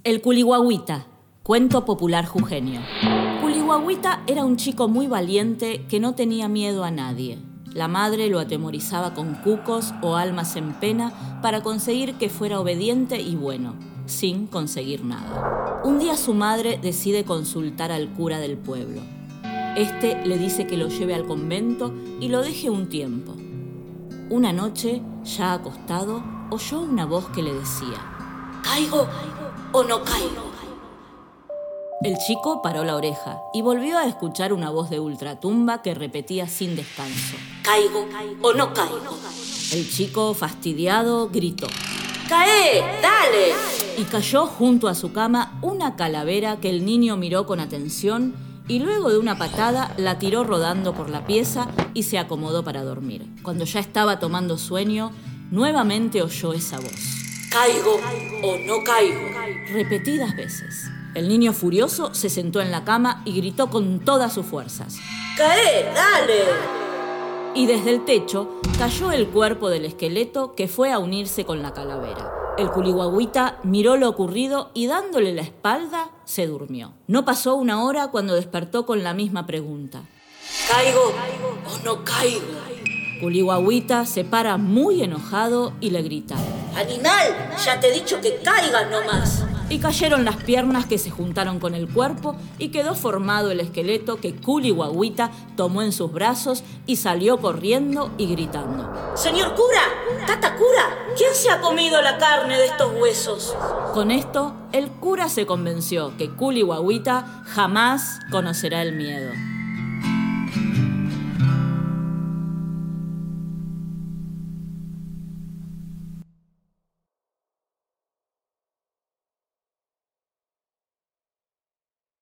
El Culigüagüita, cuento popular jujeño. Culigüagüita era un chico muy valiente que no tenía miedo a nadie. La madre lo atemorizaba con cucos o almas en pena para conseguir que fuera obediente y bueno, sin conseguir nada. Un día su madre decide consultar al cura del pueblo. Este le dice que lo lleve al convento y lo deje un tiempo. Una noche, ya acostado, oyó una voz que le decía: ¿caigo o no caigo? El chico paró la oreja y volvió a escuchar una voz de ultratumba que repetía sin descanso: ¿caigo o no caigo? El chico, fastidiado, gritó: ¡cae! ¡Dale! Y cayó junto a su cama una calavera que el niño miró con atención y luego de una patada la tiró rodando por la pieza y se acomodó para dormir. Cuando ya estaba tomando sueño, nuevamente oyó esa voz: ¿caigo o no caigo? Repetidas veces. El niño furioso se sentó en la cama y gritó con todas sus fuerzas: ¡cae! ¡Dale! Y desde el techo cayó el cuerpo del esqueleto que fue a unirse con la calavera. El Culigüagüita miró lo ocurrido y dándole la espalda, se durmió. No pasó una hora cuando despertó con la misma pregunta: ¿caigo o no caigo? Culigüagüita se para muy enojado y le grita: ¡animal! Ya te he dicho que caigas nomás. Y cayeron las piernas que se juntaron con el cuerpo y quedó formado el esqueleto que Culigüagüita tomó en sus brazos y salió corriendo y gritando: ¡señor cura! ¡Tata cura! ¿Quién se ha comido la carne de estos huesos? Con esto, el cura se convenció que Culigüagüita jamás conocerá el miedo.